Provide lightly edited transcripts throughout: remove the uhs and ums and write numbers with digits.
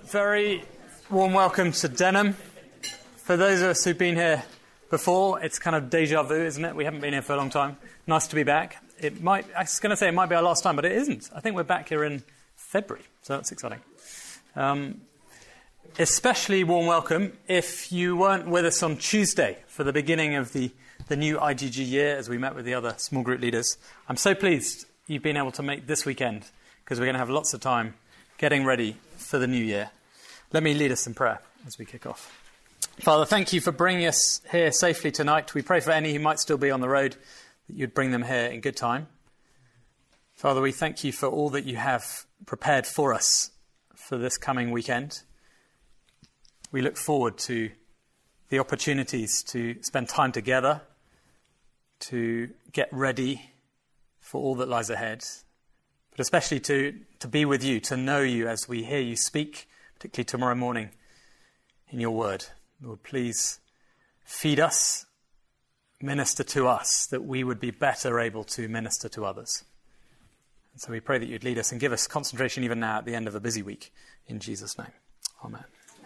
Very warm welcome to Denham. For those of us who've been here before, it's kind of deja vu, isn't it? We haven't been here for a long time. Nice to be back. I was going to say it might be our last time, but it isn't. I think we're back here in February, so that's exciting. Especially warm welcome if you weren't with us on Tuesday for the beginning of the new IGG year as we met with the other small group leaders. I'm so pleased you've been able to make this weekend because we're going to have lots of time getting ready for the new year. Let me lead us in prayer as we kick off. Father, thank you for bringing us here safely tonight. We pray for any who might still be on the road that you'd bring them here in good time. Father, we thank you for all that you have prepared for us for this coming weekend. We look forward to the opportunities to spend time together, to get ready for all that lies ahead, but especially to be with you, to know you as we hear you speak, particularly tomorrow morning in your word. Lord, please feed us, minister to us, that we would be better able to minister to others. And so we pray that you'd lead us and give us concentration even now at the end of a busy week. In Jesus' name, amen.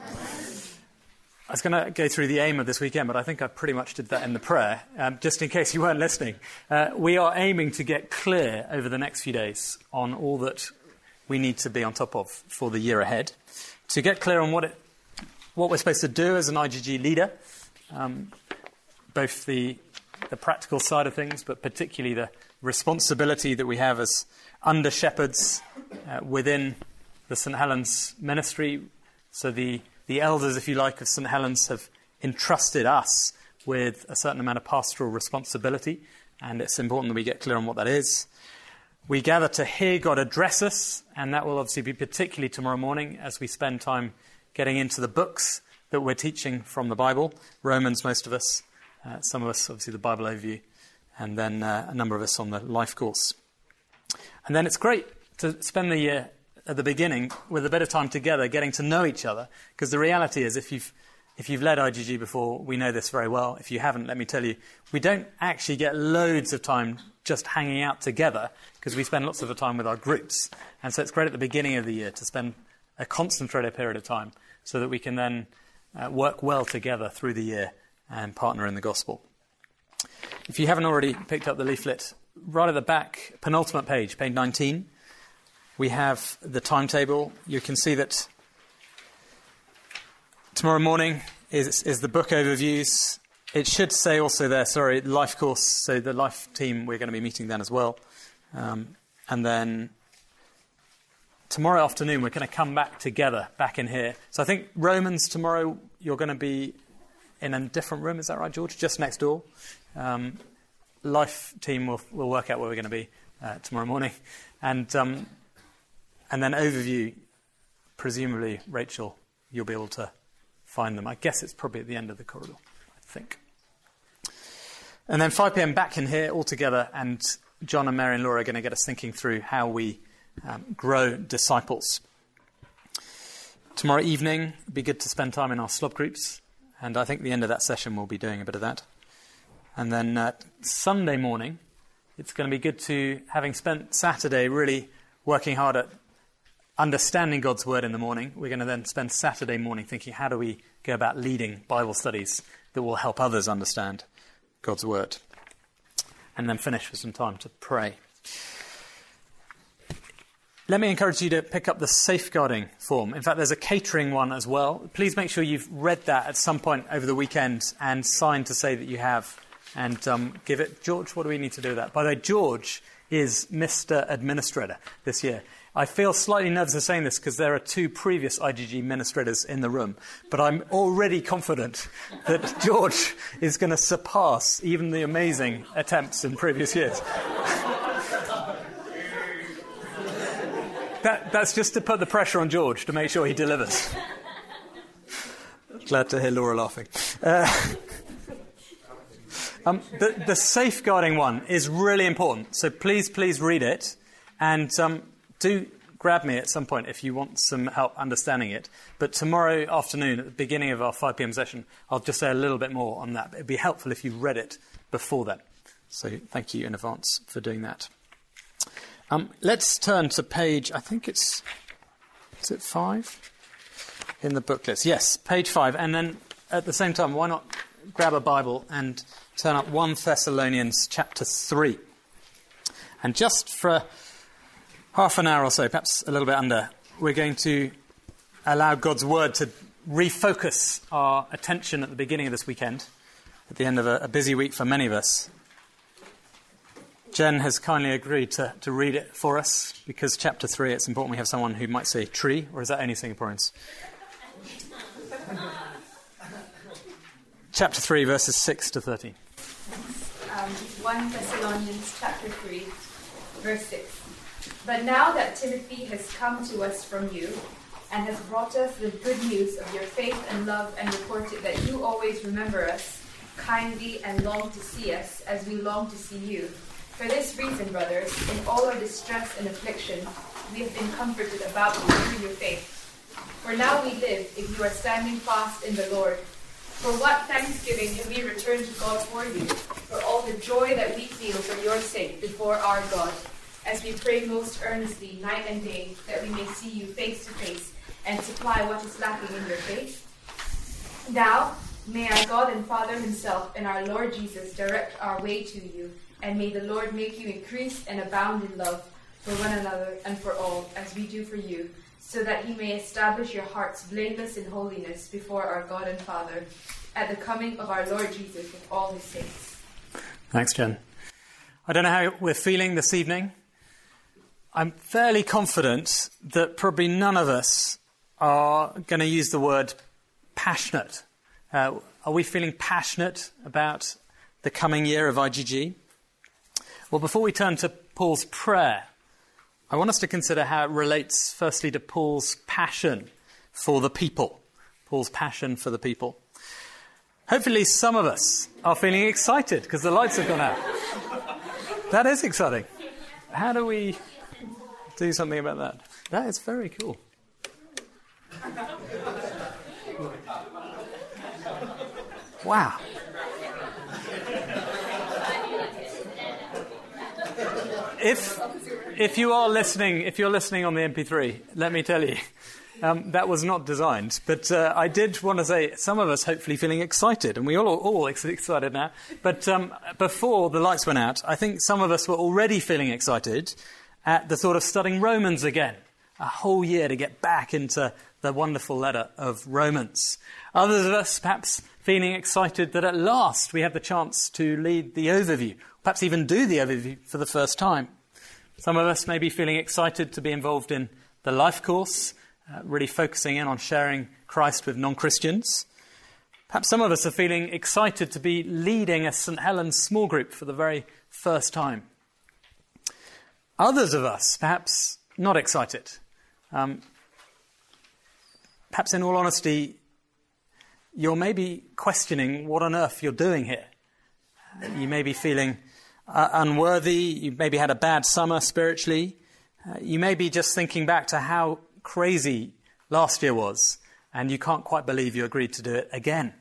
I was going to go through the aim of this weekend, but I think I pretty much did that in the prayer. Just in case you weren't listening, we are aiming to get clear over the next few days on all that we need to be on top of for the year ahead. To get clear on what we're supposed to do as an IGG leader, both the practical side of things, but particularly the responsibility that we have as under-shepherds within the St. Helens ministry. So the elders, if you like, of St. Helens have entrusted us with a certain amount of pastoral responsibility, and it's important that we get clear on what that is. We gather to hear God address us, and that will obviously be particularly tomorrow morning as we spend time getting into the books that we're teaching from the Bible. Romans, most of us, some of us, obviously, the Bible overview, and then a number of us on the life course. And then it's great to spend the year at the beginning with a bit of time together, getting to know each other, because the reality is if you've led IGG before, we know this very well. If you haven't, let me tell you, we don't actually get loads of time just hanging out together because we spend lots of the time with our groups. And so it's great at the beginning of the year to spend a concentrated period of time so that we can then work well together through the year and partner in the gospel. If you haven't already picked up the leaflet, right at the back, penultimate page 19, we have the timetable. You can see that tomorrow morning is the book overviews. It should say also there, life course. So the life team, we're going to be meeting then as well. And then tomorrow afternoon, we're going to come back together, back in here. So I think Romans tomorrow, you're going to be in a different room. Is that right, George? Just next door. Life team will work out where we're going to be tomorrow morning. And then overview, presumably, Rachel, you'll be able to find them. I guess it's probably at the end of the corridor, I think. And then 5 p.m. back in here all together, and John and Mary and Laura are going to get us thinking through how we grow disciples. Tomorrow evening, it'd be good to spend time in our slob groups, and I think the end of that session we'll be doing a bit of that. And then Sunday morning, it's going to be good to, having spent Saturday really working hard at understanding God's word in the morning, we're going to then spend Saturday morning thinking, how do we go about leading Bible studies that will help others understand God's word? And then finish with some time to pray. Let me encourage you to pick up the safeguarding form. In fact, there's a catering one as well. Please make sure you've read that at some point over the weekend and sign to say that you have, and give it. George, what do we need to do with that? By the way, George is Mr. Administrator this year. I feel slightly nervous of saying this because there are 2 previous IGG administrators in the room, but I'm already confident that George is going to surpass even the amazing attempts in previous years. That's just to put the pressure on George to make sure he delivers. Glad to hear Laura laughing. The safeguarding one is really important, so please read it, and do grab me at some point if you want some help understanding it. But tomorrow afternoon, at the beginning of our 5 p.m. session, I'll just say a little bit more on that. It'd be helpful if you read it before then. So thank you in advance for doing that. Let's turn to page, I think is it 5? in the booklets. Yes, page 5. And then at the same time, why not grab a Bible and turn up 1 Thessalonians chapter 3. And just for half an hour or so, perhaps a little bit under, we're going to allow God's word to refocus our attention at the beginning of this weekend, at the end of a busy week for many of us. Jen has kindly agreed to read it for us, because chapter 3, it's important we have someone who might say tree, or is that only Singaporeans? Chapter 3, verses 6 to 13. 1 Thessalonians chapter 3, verse 6. But now that Timothy has come to us from you, and has brought us the good news of your faith and love, and reported that you always remember us kindly and long to see us as we long to see you. For this reason, brothers, in all our distress and affliction, we have been comforted about you through your faith. For now we live if you are standing fast in the Lord. For what thanksgiving can we return to God for you, for all the joy that we feel for your sake before our God, as we pray most earnestly night and day that we may see you face to face and supply what is lacking in your faith? Now, may our God and Father himself and our Lord Jesus direct our way to you, and may the Lord make you increase and abound in love for one another and for all, as we do for you, so that he may establish your hearts blameless in holiness before our God and Father, at the coming of our Lord Jesus with all his saints. Thanks, Jen. I don't know how we're feeling this evening. I'm fairly confident that probably none of us are going to use the word passionate. Are we feeling passionate about the coming year of IGG? Well, before we turn to Paul's prayer, I want us to consider how it relates, firstly, to Paul's passion for the people. Paul's passion for the people. Hopefully some of us are feeling excited because the lights have gone out. That is exciting. How do we do something about that? That is very cool. Wow. If you're listening on the MP3, let me tell you, that was not designed. But I did want to say, some of us hopefully feeling excited, and we all excited now. But before the lights went out, I think some of us were already feeling excited at the thought of studying Romans again, a whole year to get back into the wonderful letter of Romans. Others of us perhaps feeling excited that at last we have the chance to lead the overview, perhaps even do the overview for the first time. Some of us may be feeling excited to be involved in the life course, really focusing in on sharing Christ with non-Christians. Perhaps some of us are feeling excited to be leading a St. Helens small group for the very first time. Others of us, perhaps not excited. Perhaps in all honesty, you're maybe questioning what on earth you're doing here. You may be feeling unworthy. You maybe had a bad summer spiritually. You may be just thinking back to how crazy last year was, and you can't quite believe you agreed to do it again.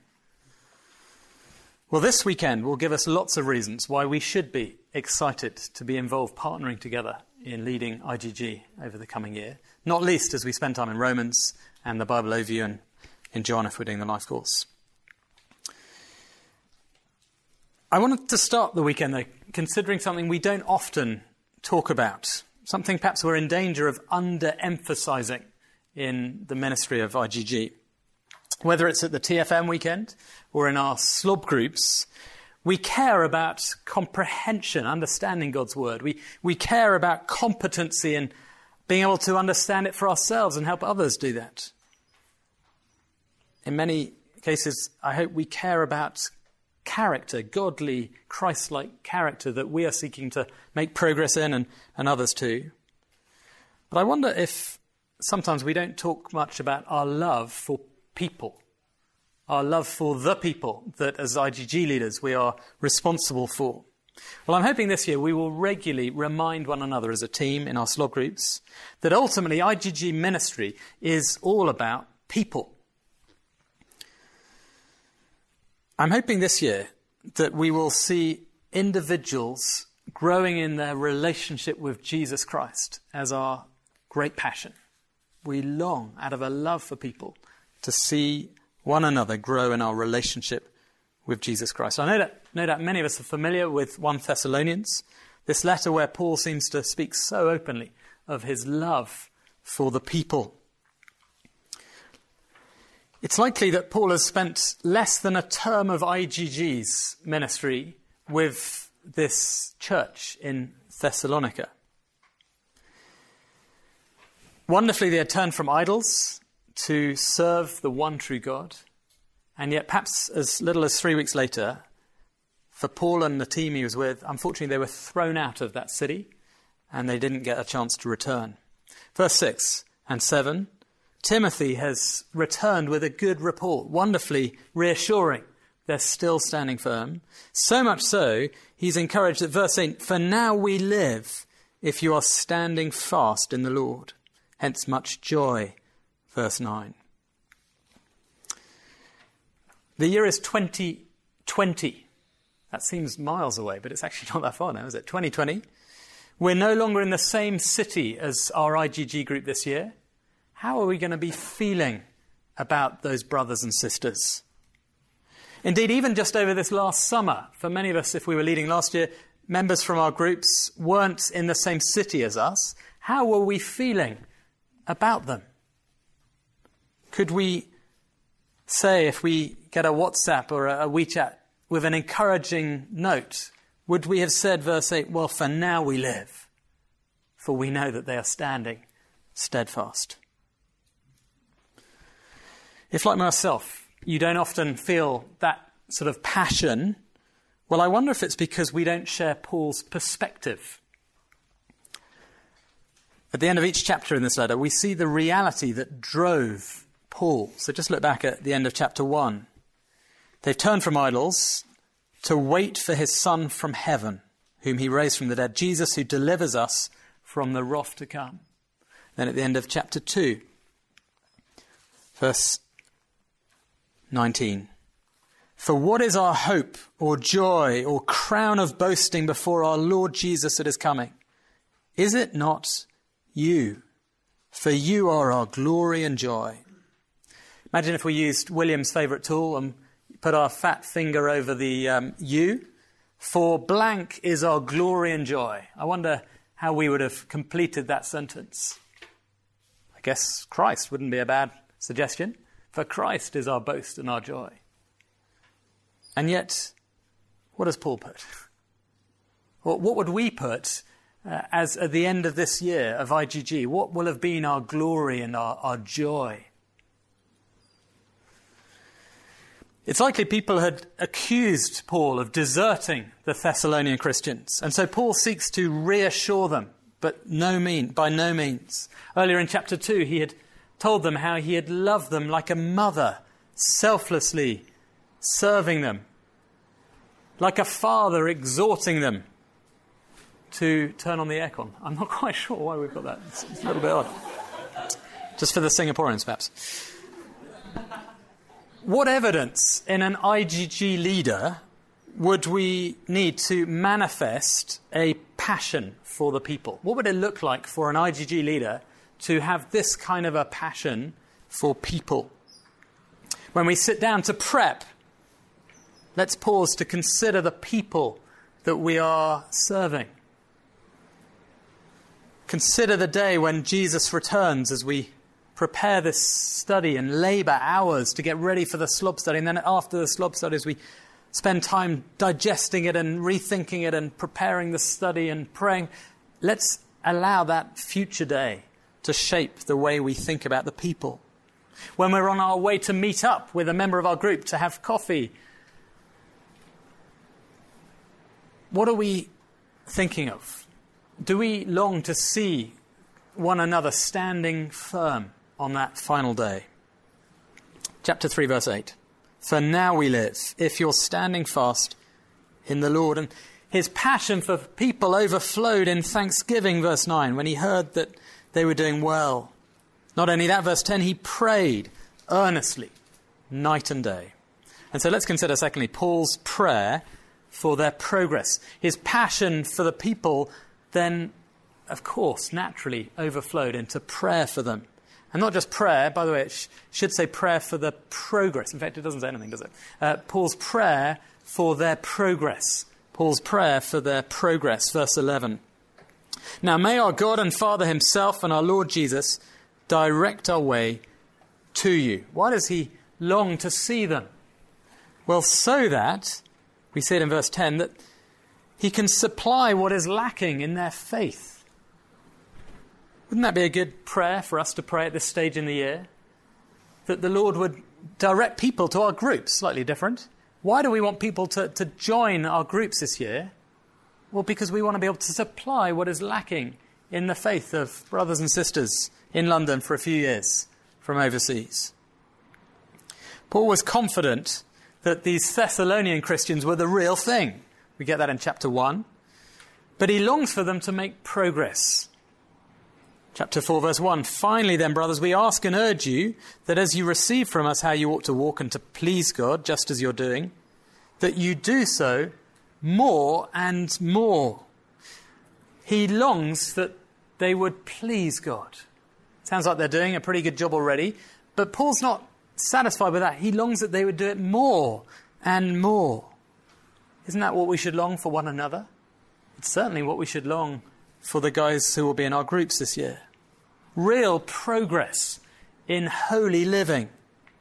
Well, this weekend will give us lots of reasons why we should be excited to be involved, partnering together in leading IGG over the coming year, not least as we spend time in Romans and the Bible overview and in John if we're doing the life course. I wanted to start the weekend, though, considering something we don't often talk about, something perhaps we're in danger of under-emphasizing in the ministry of IGG. Whether it's at the TFM weekend or in our slob groups, we care about comprehension, understanding God's word. We care about competency and being able to understand it for ourselves and help others do that. In many cases, I hope we care about character, godly, Christ-like character that we are seeking to make progress in and others too. But I wonder if sometimes we don't talk much about our love for people, our love for the people that as IGG leaders we are responsible for. Well, I'm hoping this year we will regularly remind one another as a team in our slog groups that ultimately IGG ministry is all about people. I'm hoping this year that we will see individuals growing in their relationship with Jesus Christ as our great passion. We long, out of a love for people, to see one another grow in our relationship with Jesus Christ. I no doubt many of us are familiar with 1 Thessalonians, this letter where Paul seems to speak so openly of his love for the people. It's likely that Paul has spent less than a term of IGG's ministry with this church in Thessalonica. Wonderfully, they had turned from idols to serve the one true God. And yet, perhaps as little as 3 weeks later, for Paul and the team he was with, unfortunately, they were thrown out of that city and they didn't get a chance to return. Verse 6 and 7, Timothy has returned with a good report, wonderfully reassuring. They're still standing firm. So much so, he's encouraged at verse 8, for now we live if you are standing fast in the Lord. Hence much joy. Verse 9. The year is 2020. That seems miles away, but it's actually not that far now, is it? 2020. We're no longer in the same city as our IGG group this year. How are we going to be feeling about those brothers and sisters? Indeed, even just over this last summer, for many of us, if we were leading last year, members from our groups weren't in the same city as us. How were we feeling about them? Could we say, if we get a WhatsApp or a WeChat with an encouraging note, would we have said, verse 8, well, for now we live, for we know that they are standing steadfast. If, like myself, you don't often feel that sort of passion, well, I wonder if it's because we don't share Paul's perspective. At the end of each chapter in this letter, we see the reality that drove Paul. So just look back at the end of chapter 1. They've turned from idols to wait for his Son from heaven, whom he raised from the dead, Jesus, who delivers us from the wrath to come. Then at the end of chapter 2, verse 19. For what is our hope or joy or crown of boasting before our Lord Jesus at his coming? Is it not you? For you are our glory and joy. Imagine if we used William's favourite tool and put our fat finger over the U. For blank is our glory and joy. I wonder how we would have completed that sentence. I guess Christ wouldn't be a bad suggestion. For Christ is our boast and our joy. And yet, what does Paul put? What would we put as at the end of this year of IGG? What will have been our glory and our joy? It's likely people had accused Paul of deserting the Thessalonian Christians. And so Paul seeks to reassure them, but by no means. Earlier in chapter 2, he had told them how he had loved them like a mother, selflessly serving them, like a father exhorting them to turn on the aircon. I'm not quite sure why we've got that. It's a little bit odd. Just for the Singaporeans, perhaps. What evidence in an IGG leader would we need to manifest a passion for the people? What would it look like for an IGG leader to have this kind of a passion for people? When we sit down to prep, let's pause to consider the people that we are serving. Consider the day when Jesus returns as we prepare this study and labour hours to get ready for the slob study. And then after the slob studies, we spend time digesting it and rethinking it and preparing the study and praying. Let's allow that future day to shape the way we think about the people. When we're on our way to meet up with a member of our group to have coffee, what are we thinking of? Do we long to see one another standing firm on that final day? Chapter 3, verse 8. For now we live, if you're standing fast in the Lord. And his passion for people overflowed in thanksgiving, verse 9, when he heard that they were doing well. Not only that, verse 10, he prayed earnestly, night and day. And so let's consider, secondly, Paul's prayer for their progress. His passion for the people then, of course, naturally overflowed into prayer for them. And not just prayer, by the way, it should say prayer for the progress. In fact, it doesn't say anything, does it? Paul's prayer for their progress. Paul's prayer for their progress, verse 11. Now may our God and Father himself and our Lord Jesus direct our way to you. Why does he long to see them? Well, so that, we see it in verse 10, that he can supply what is lacking in their faith. Wouldn't that be a good prayer for us to pray at this stage in the year? That the Lord would direct people to our groups, slightly different. Why do we want people to join our groups this year? Well, because we want to be able to supply what is lacking in the faith of brothers and sisters in London for a few years from overseas. Paul was confident that these Thessalonian Christians were the real thing. We get that in chapter 1. But he longs for them to make progress. Chapter 4, verse 1, finally then, brothers, we ask and urge you that as you receive from us how you ought to walk and to please God, just as you're doing, that you do so more and more. He longs that they would please God. Sounds like they're doing a pretty good job already, but Paul's not satisfied with that. He longs that they would do it more and more. Isn't that what we should long for one another? It's certainly what we should long for the guys who will be in our groups this year. Real progress in holy living.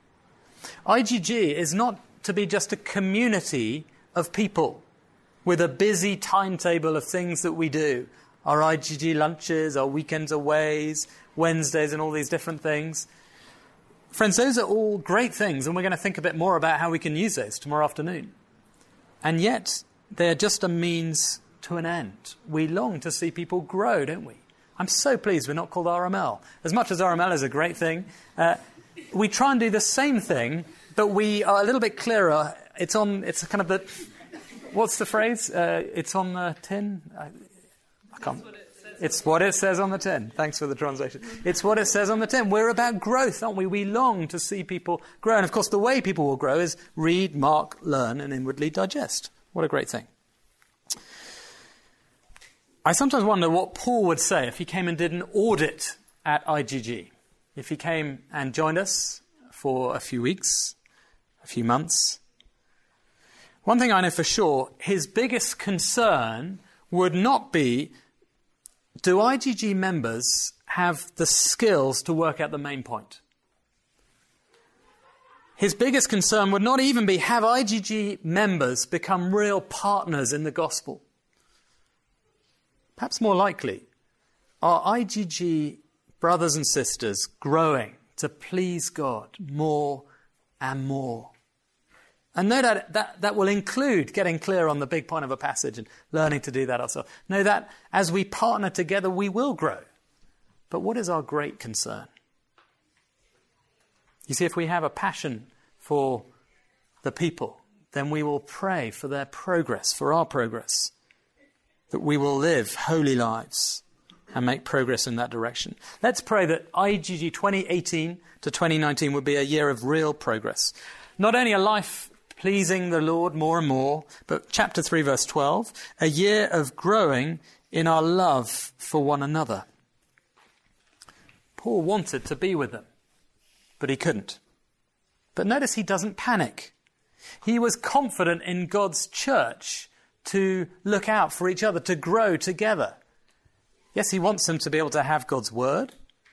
IGG is not to be just a community of people with a busy timetable of things that we do. Our IGG lunches, our weekends aways, Wednesdays and all these different things. Friends, those are all great things, and we're going to think a bit more about how we can use those tomorrow afternoon. And yet, they're just a means to an end. We long to see people grow, don't we? I'm so pleased we're not called RML. As much as RML is a great thing, we try and do the same thing, but we are a little bit clearer. It's kind of the, what's the phrase? It's on the tin? I can't. It's what it says on the tin. Thanks for the translation. It's what it says on the tin. We're about growth, aren't we? We long to see people grow. And of course, the way people will grow is read, mark, learn, and inwardly digest. What a great thing. I sometimes wonder what Paul would say if he came and did an audit at IGG. If he came and joined us for a few weeks, a few months. One thing I know for sure, his biggest concern would not be, do IGG members have the skills to work out the main point? His biggest concern would not even be, have IGG members become real partners in the gospel? Perhaps more likely, are IGG brothers and sisters growing to please God more and more? And no doubt that will include getting clear on the big point of a passage and learning to do that ourselves. Know that as we partner together, we will grow. But what is our great concern? You see, if we have a passion for the people, then we will pray for their progress, for our progress, that we will live holy lives and make progress in that direction. Let's pray that IGG 2018 to 2019 would be a year of real progress. Not only a life pleasing the Lord more and more, but chapter 3, verse 12, a year of growing in our love for one another. Paul wanted to be with them, but he couldn't. But notice he doesn't panic. He was confident in God's church to look out for each other, to grow together. Yes, he wants them to be able to have God's word.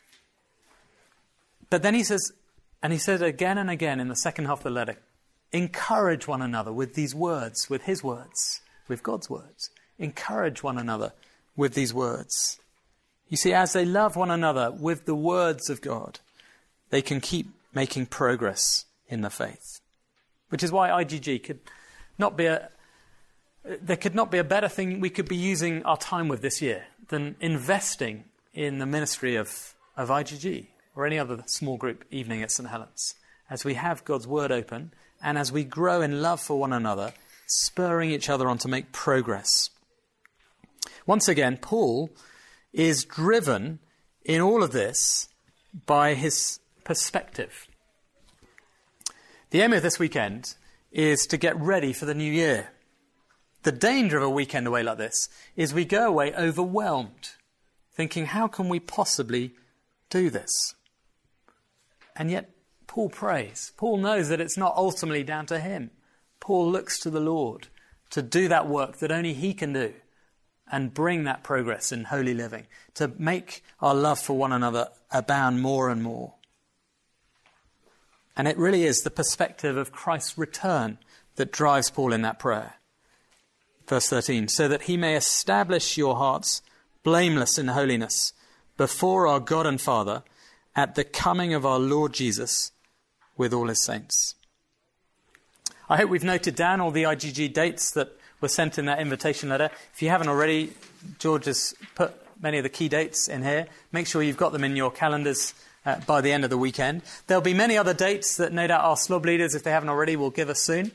But then he says, and he said again and again in the second half of the letter, encourage one another with these words, with his words, with God's words. Encourage one another with these words. You see, as they love one another with the words of God, they can keep making progress in the faith. Which is why IGG could not be there could not be a better thing we could be using our time with this year than investing in the ministry of IGG or any other small group evening at St. Helens. As we have God's word open and as we grow in love for one another, spurring each other on to make progress. Once again, Paul is driven in all of this by his perspective. The aim of this weekend is to get ready for the new year. The danger of a weekend away like this is we go away overwhelmed, thinking, how can we possibly do this? And yet Paul prays. Paul knows that it's not ultimately down to him. Paul looks to the Lord to do that work that only he can do and bring that progress in holy living, to make our love for one another abound more and more. And it really is the perspective of Christ's return that drives Paul in that prayer. Verse 13, so that he may establish your hearts blameless in holiness before our God and Father at the coming of our Lord Jesus with all his saints. I hope we've noted down all the IGG dates that were sent in that invitation letter. If you haven't already, George has put many of the key dates in here. Make sure you've got them in your calendars by the end of the weekend. There'll be many other dates that no doubt our SLOB leaders, if they haven't already, will give us soon.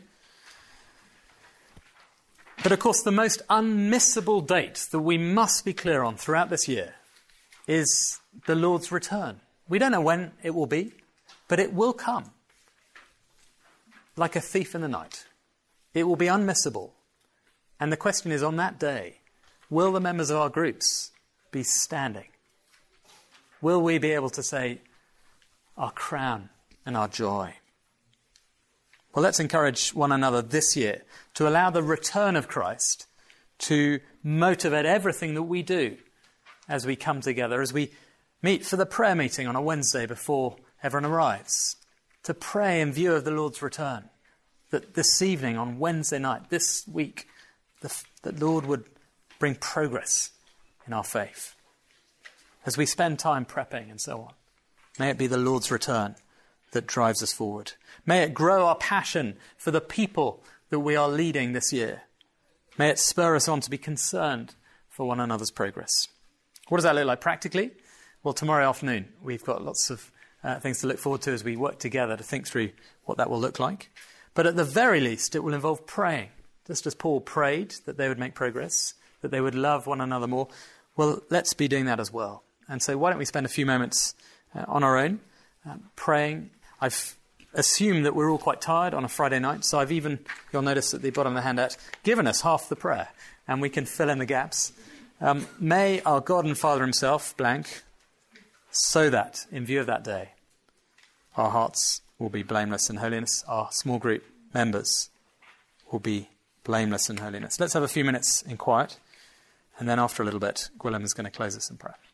But of course, the most unmissable date that we must be clear on throughout this year is the Lord's return. We don't know when it will be, but it will come. Like a thief in the night. It will be unmissable. And the question is, on that day, will the members of our groups be standing? Will we be able to say, our crown and our joy? Well, let's encourage one another this year to allow the return of Christ to motivate everything that we do as we come together, as we meet for the prayer meeting on a Wednesday before everyone arrives, to pray in view of the Lord's return, that this evening on Wednesday night, this week, the Lord would bring progress in our faith. As we spend time prepping and so on, may it be the Lord's return that drives us forward. May it grow our passion for the people that we are leading this year. May it spur us on to be concerned for one another's progress. What does that look like practically? Well, tomorrow afternoon, we've got lots of things to look forward to as we work together to think through what that will look like. But at the very least, it will involve praying. Just as Paul prayed that they would make progress, that they would love one another more, well, let's be doing that as well. And so why don't we spend a few moments on our own, praying. I've assumed that we're all quite tired on a Friday night, so I've even, you'll notice at the bottom of the handout, given us half the prayer, and we can fill in the gaps. May our God and Father himself, blank, so that, in view of that day, our hearts will be blameless in holiness, our small group members will be blameless in holiness. Let's have a few minutes in quiet, and then after a little bit, Gwilym is going to close us in prayer.